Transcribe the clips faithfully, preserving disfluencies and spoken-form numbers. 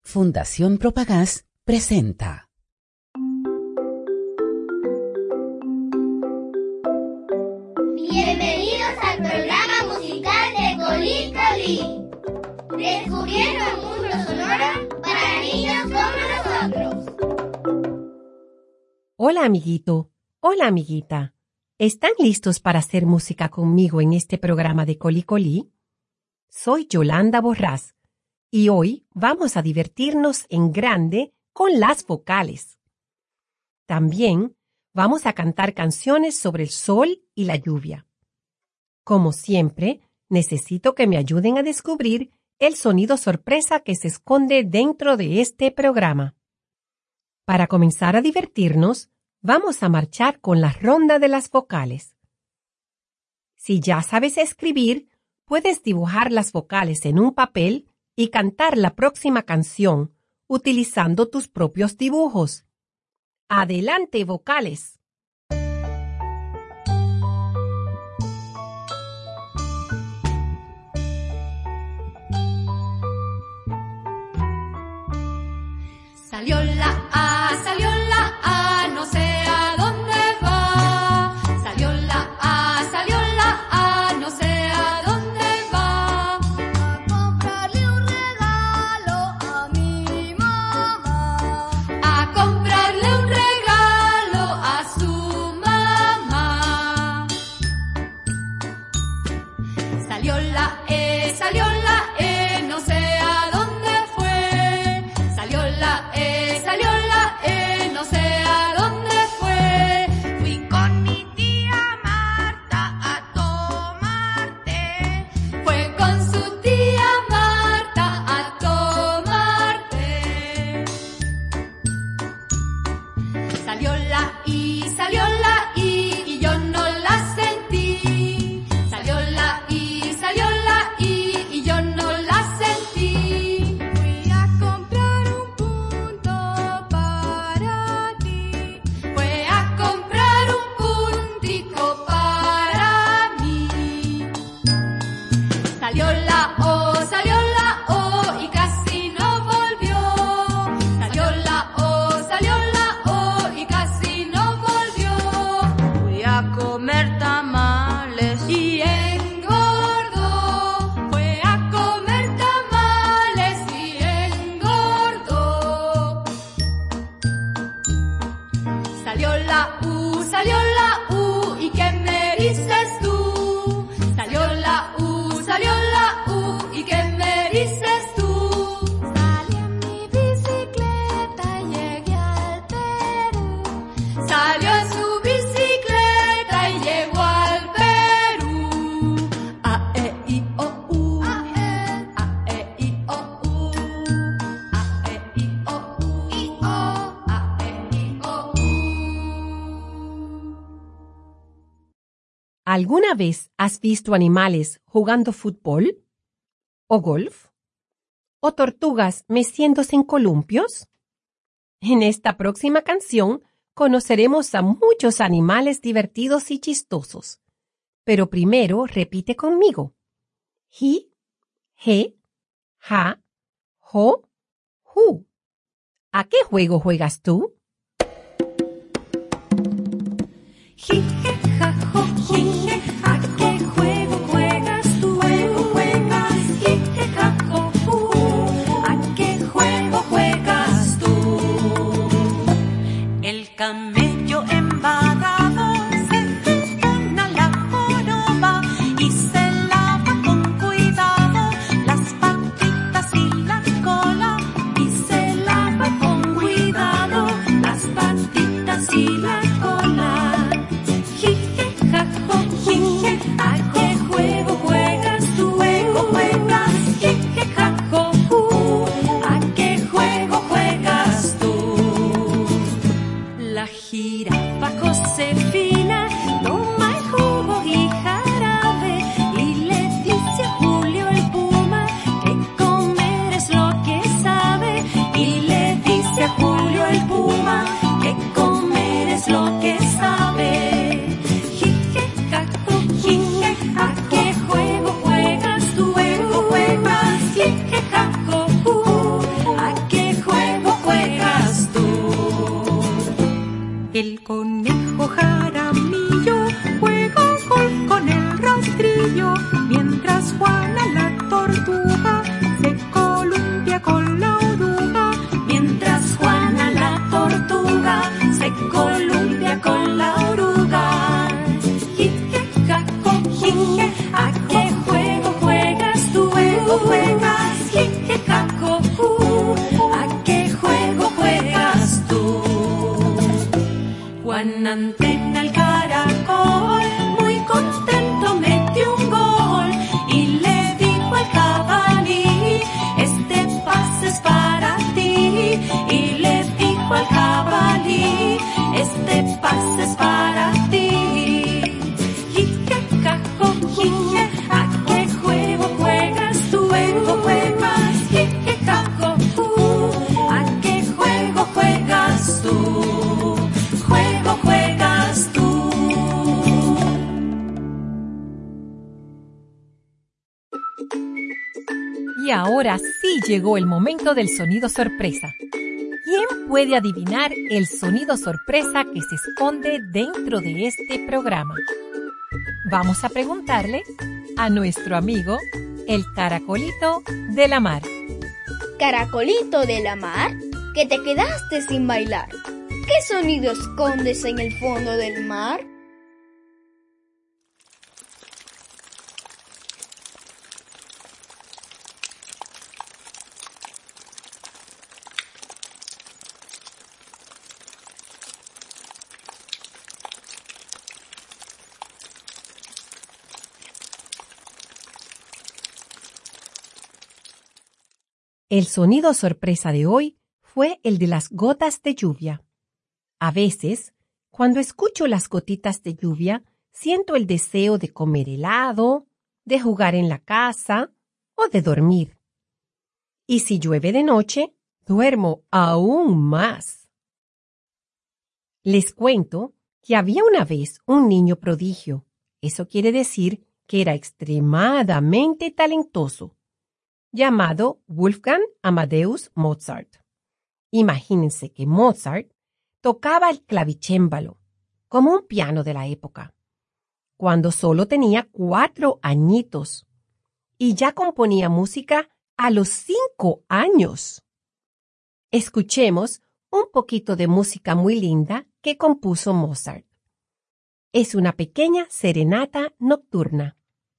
Fundación Propagás presenta. Bienvenidos al programa musical de Colí Colí. Descubriendo el mundo sonoro para niños como nosotros. Hola, amiguito. Hola, amiguita. ¿Están listos para hacer música conmigo en este programa de Colí Colí? Soy Yolanda Borrás y hoy vamos a divertirnos en grande con las vocales. También vamos a cantar canciones sobre el sol y la lluvia. Como siempre, necesito que me ayuden a descubrir el sonido sorpresa que se esconde dentro de este programa. Para comenzar a divertirnos, vamos a marchar con la ronda de las vocales. Si ya sabes escribir, puedes dibujar las vocales en un papel y cantar la próxima canción utilizando tus propios dibujos. ¡Adelante, vocales! Salió la A, salió la A, no sé a dónde va. Salió la A, salió la A, no sé a dónde va. A comprarle un regalo a mi mamá. A comprarle un regalo a su mamá. Salió la E, salió la E, no sé a dónde fue. Salió la E, salió la E, no sé a dónde fue. Fui con mi tía Marta a tomar té. Fue con su tía Marta a tomar té. Salió la I, salió la I y yo no la sentí. Salió la I, salió la I y yo no la sentí. Fui a comprar un punto para ti. Fue a comprar un puntico para mí. Salió la O, salió la O y casi no volvió. Salió la O, salió la O y casi no volvió. Fui a comer tamales Y engordó. Fue a comer tamales y engordó. Salió la U, salió la U y ¿qué me dices tú? Salió la U, salió la U y ¿qué me dices tú? salí en mi bicicleta y llegué al Perú. Salió en su bicicleta y llegó al Perú. A, E, I, O, U. A, E, A, E, I, O, U. A, E, I, O, U. I, O. A, E, I, O, U. ¿Alguna vez has visto animales jugando fútbol? ¿O golf? ¿O tortugas meciéndose en columpios? En esta próxima canción conoceremos a muchos animales divertidos y chistosos. Pero primero repite conmigo. Ji, je, ja, jo, ju. ¿A qué juego juegas tú? Ji, je, ja, jo, ji, je, ¿a qué juego juegas tú? Juego juegas, ji, je, ja, jo, ju. ¿A qué juego juegas tú? El camello embadado se pone a la joroba y se lava con cuidado las patitas y la cola. Y se lava con cuidado las patitas y la cola. Ji, je, ja, jo, Juan Antena el caracol, muy contento metió un gol y le dijo al jabalí, este pase es para ti. Y le dijo al jabalí, este pase es para ti. Jijejajojú, ¿a qué juego juegas tú? Juego juegas, jijejajojú, ¿a qué juego juegas tú? Juego juegas tú. Y ahora sí llegó el momento del sonido sorpresa. ¿Quién puede adivinar el sonido sorpresa que se esconde dentro de este programa? Vamos a preguntarle a nuestro amigo, el caracolito de la mar. Caracolito de la mar, que te quedaste sin bailar. ¿Qué sonido escondes en el fondo del mar? El sonido sorpresa de hoy fue el de las gotas de lluvia. A veces, cuando escucho las gotitas de lluvia, siento el deseo de comer helado, de jugar en la casa o de dormir. Y si llueve de noche, duermo aún más. Les cuento que había una vez un niño prodigio. Eso quiere decir que era extremadamente talentoso, llamado Wolfgang Amadeus Mozart. Imagínense que Mozart tocaba el clavicémbalo, como un piano de la época, cuando solo tenía cuatro añitos, y ya componía música a los cinco años. Escuchemos un poquito de música muy linda que compuso Mozart. Es una pequeña serenata nocturna.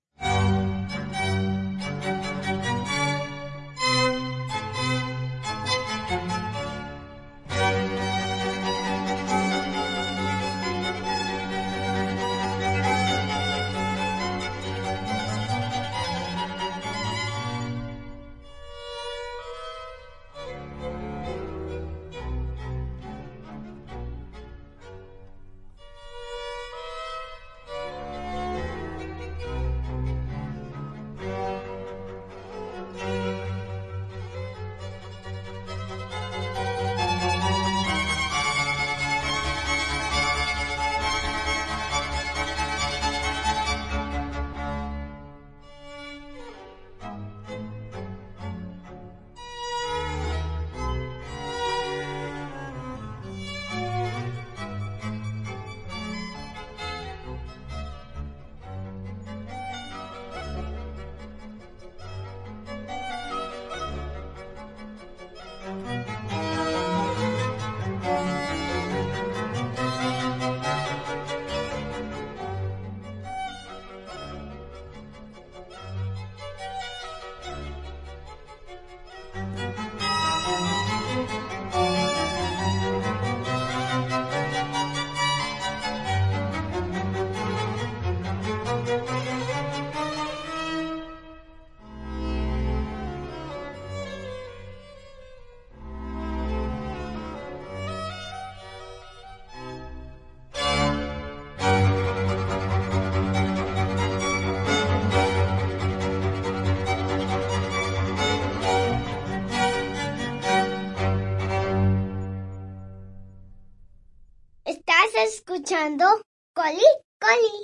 Escuchando Coli Coli.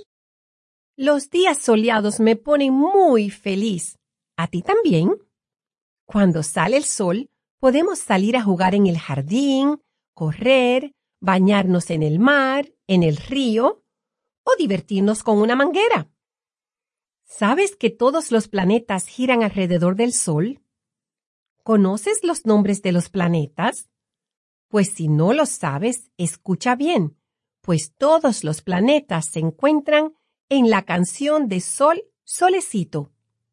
Los días soleados me ponen muy feliz. ¿A ti también? Cuando sale el sol, podemos salir a jugar en el jardín, correr, bañarnos en el mar, en el río o divertirnos con una manguera. ¿Sabes que todos los planetas giran alrededor del sol? ¿Conoces los nombres de los planetas? Pues si no los sabes, escucha bien, pues todos los planetas se encuentran en la canción de Sol, Solecito.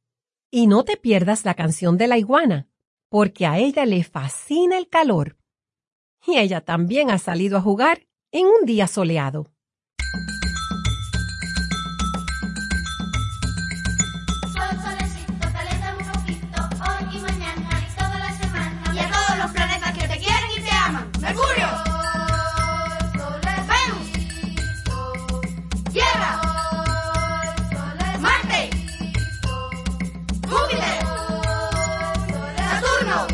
Y no te pierdas la canción de la iguana, porque a ella le fascina el calor. Y ella también ha salido a jugar en un día soleado. Sol, solecito, caléntame un poquito, hoy y mañana y toda la semana. Y a todos los planetas que te quieren y te aman. Mercurio, Venus, Tierra, Marte, Júpiter, Saturno,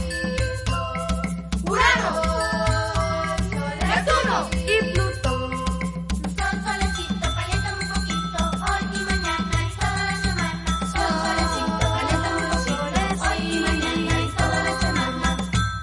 Urano, Neptuno y Plutón. Sol, solecito, caléntame un poquito, hoy y mañana y toda la semana. Sol, solecito, caléntame un poquito, hoy y mañana y toda la semana.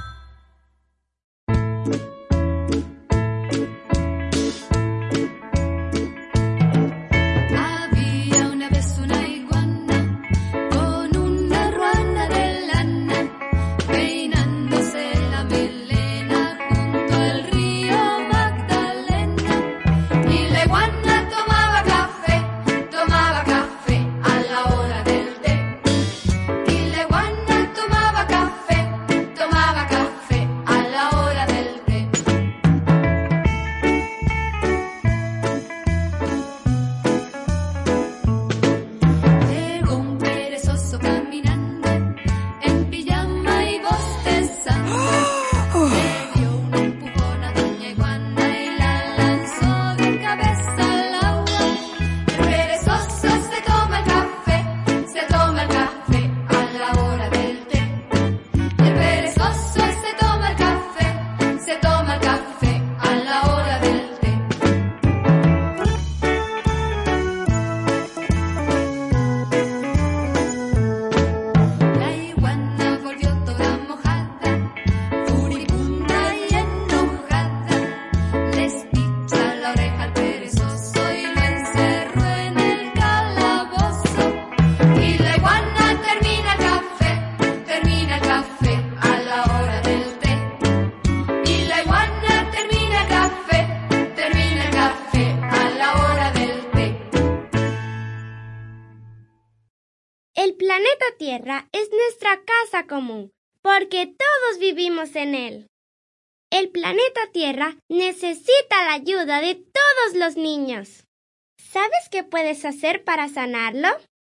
Había una vez una iguana con una ruana de lana, peinándose la melena junto al río Magdalena. Y la iguana tomaba café, tomaba café a la hora del té. Y la iguana tomaba café, tomaba café a la hora del té. Llegó un perezoso caminando en pijama y bostezando. Le dio un empujón a doña iguana y la lanzó de cabeza al agua. El perezoso se toma el café, se toma el café a la hora del té. El perezoso se toma el café, se toma el café a la hora del té. La iguana volvió toda mojada, furibunda y enojada. Les picha la oreja al perezoso y lo encerró en el calabozo. Y la iguana termina el café, termina el café a la hora del té. Y la iguana termina el café, termina el café a la hora del té. El planeta Tierra es nuestra casa común, porque todos vivimos en él. El planeta Tierra necesita la ayuda de todos los niños. ¿Sabes qué puedes hacer para sanarlo?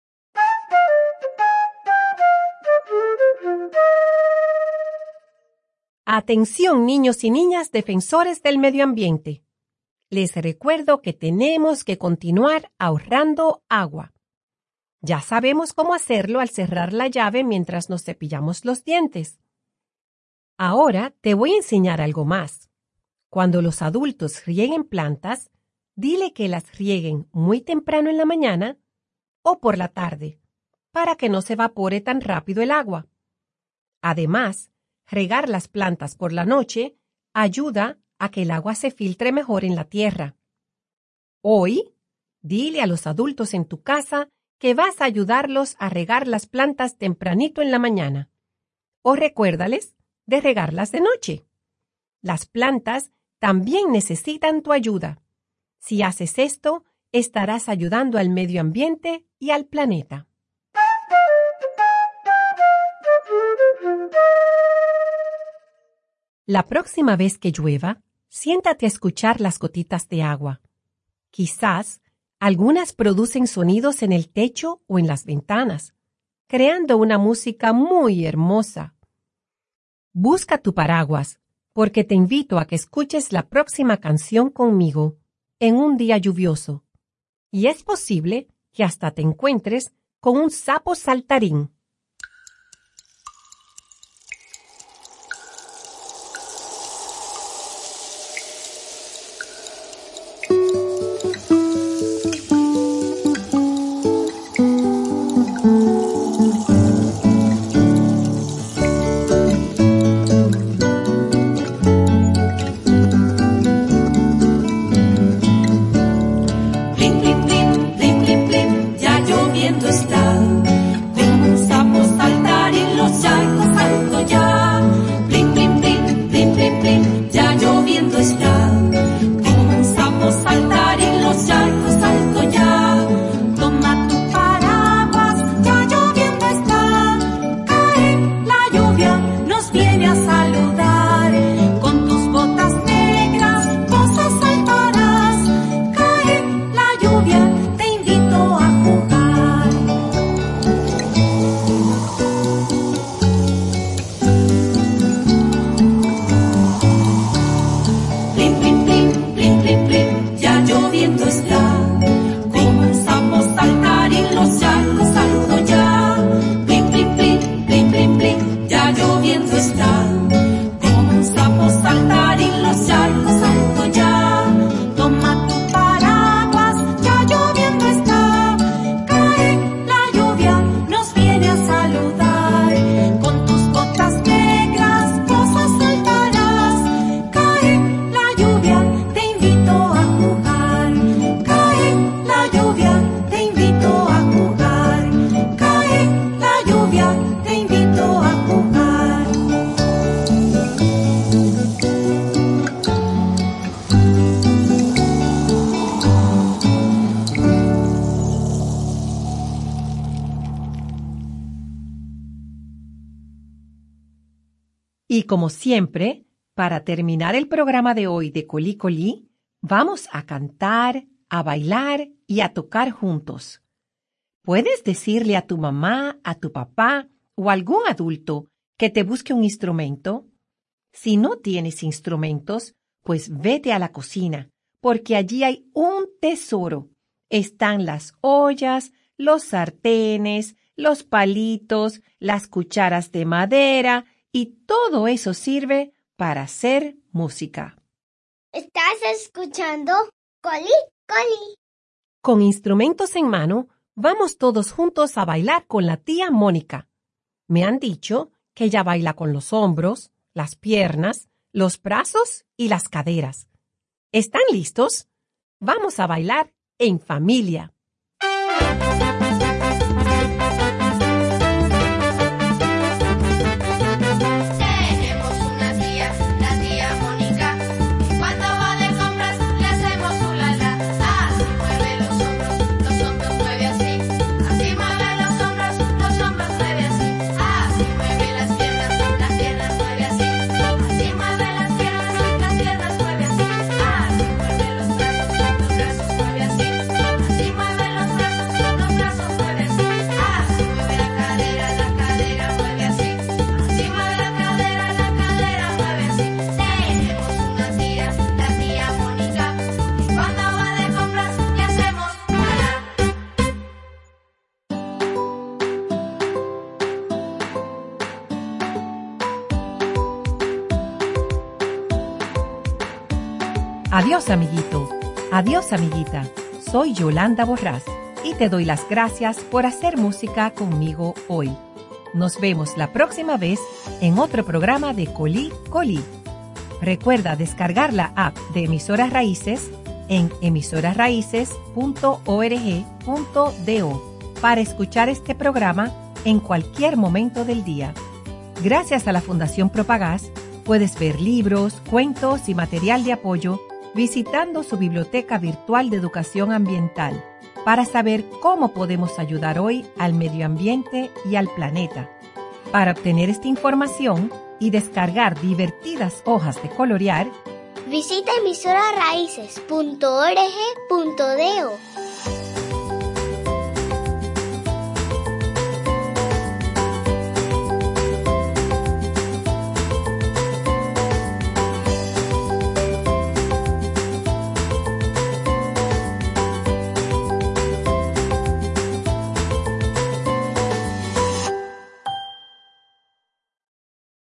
Atención, niños y niñas defensores del medio ambiente. Les recuerdo que tenemos que continuar ahorrando agua. Ya sabemos cómo hacerlo al cerrar la llave mientras nos cepillamos los dientes. Ahora te voy a enseñar algo más. Cuando los adultos rieguen plantas, dile que las rieguen muy temprano en la mañana o por la tarde, para que no se evapore tan rápido el agua. Además, regar las plantas por la noche ayuda a que el agua se filtre mejor en la tierra. Hoy, dile a los adultos en tu casa que vas a ayudarlos a regar las plantas tempranito en la mañana. O recuérdales de regarlas de noche. Las plantas también necesitan tu ayuda. Si haces esto, estarás ayudando al medio ambiente y al planeta. La próxima vez que llueva, siéntate a escuchar las gotitas de agua. Quizás algunas producen sonidos en el techo o en las ventanas, creando una música muy hermosa. Busca tu paraguas, porque te invito a que escuches la próxima canción conmigo en un día lluvioso. Y es posible que hasta te encuentres con un sapo saltarín. Blim, blim, blim, blim, blim, blim, ya lloviendo está. Ven un Y como siempre, para terminar el programa de hoy de Colí Colí, vamos a cantar, a bailar y a tocar juntos. Puedes decirle a tu mamá, a tu papá o a algún adulto que te busque un instrumento. Si no tienes instrumentos, pues vete a la cocina, porque allí hay un tesoro. Están las ollas, los sartenes, los palitos, las cucharas de madera y todo eso sirve para hacer música. ¿Estás escuchando? Colí, Colí. Con instrumentos en mano, vamos todos juntos a bailar con la tía Mónica. Me han dicho que ella baila con los hombros, las piernas, los brazos y las caderas. ¿Están listos? Vamos a bailar en familia. Tenemos una tía, la tía Mónica. Cuando va de compras le hacemos un la-la. Así mueve los hombros, los hombros mueve así. Así mueve los hombros, los hombros mueve así. Así mueve las piernas, las piernas mueve así. Así mueve las piernas, las piernas mueve así. Así mueve los brazos, los brazos mueve así. Así mueve los brazos, los brazos mueve así. Así mueve la cadera, la cadera mueve así. Así mueve la cadera, la cadera mueve así. Tenemos una tía, la tía Mónica. Y cuando va de compras le hacemos la-la. Adiós, amiguito. Adiós, amiguita. Soy Yolanda Borrás y te doy las gracias por hacer música conmigo hoy. Nos vemos la próxima vez en otro programa de Colí Colí. Recuerda descargar la app de Emisoras Raíces en emisoras raíces punto org punto do para escuchar este programa en cualquier momento del día. Gracias a la Fundación Propagás, puedes ver libros, cuentos y material de apoyo visitando su biblioteca virtual de educación ambiental para saber cómo podemos ayudar hoy al medio ambiente y al planeta. Para obtener esta información y descargar divertidas hojas de colorear, Visita emisoras raíces punto org punto do.